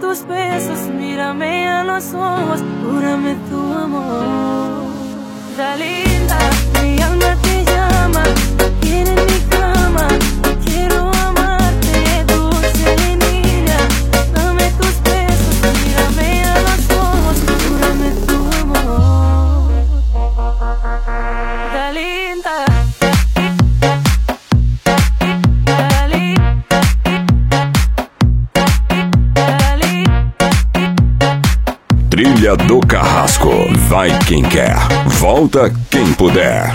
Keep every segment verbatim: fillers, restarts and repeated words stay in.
tus besos, mírame a los ojos, júrame tu amor. Da linda, mi alma te llama, quiere en mi cama, quiero amarte, dulce niña. Dame tus besos, mírame a los ojos, júrame tu amor. Da linda. Trilha do Carrasco. Vai quem quer, volta quem puder.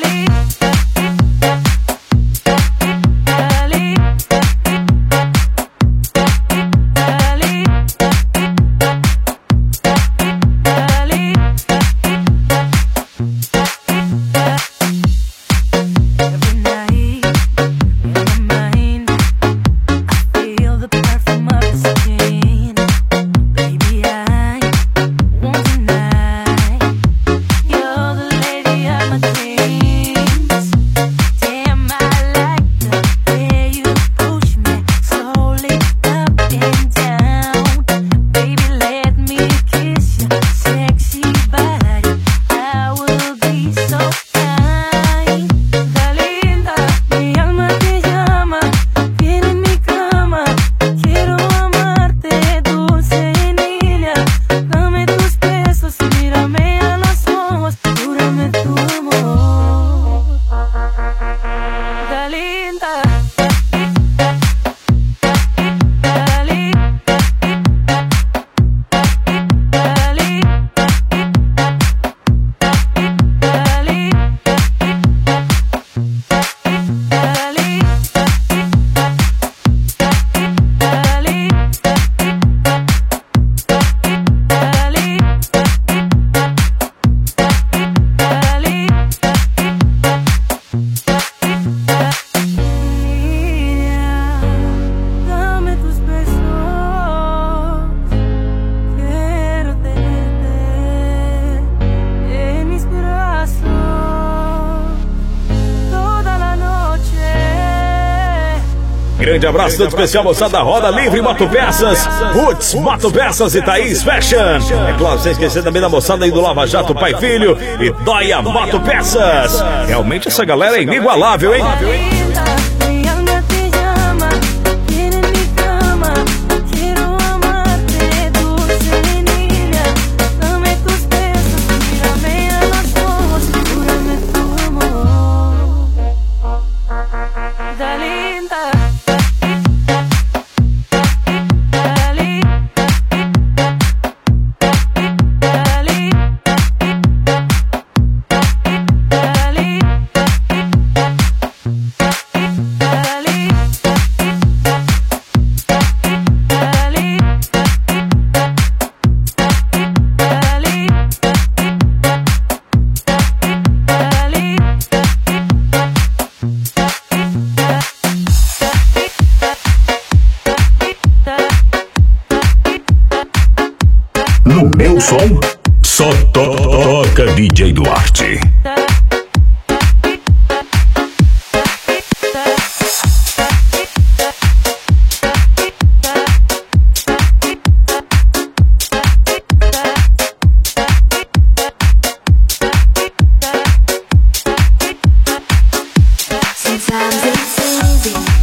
Grande abraço todo especial, moçada da Roda Livre Moto Peças, Roots Moto Peças e Thaís Fashion. É claro, sem esquecer também da moçada aí do Lava Jato Pai Filho e Dóia Moto Peças. Realmente essa galera é inigualável, hein? No meu som, só toca D J Duarte. Sometimes it's easy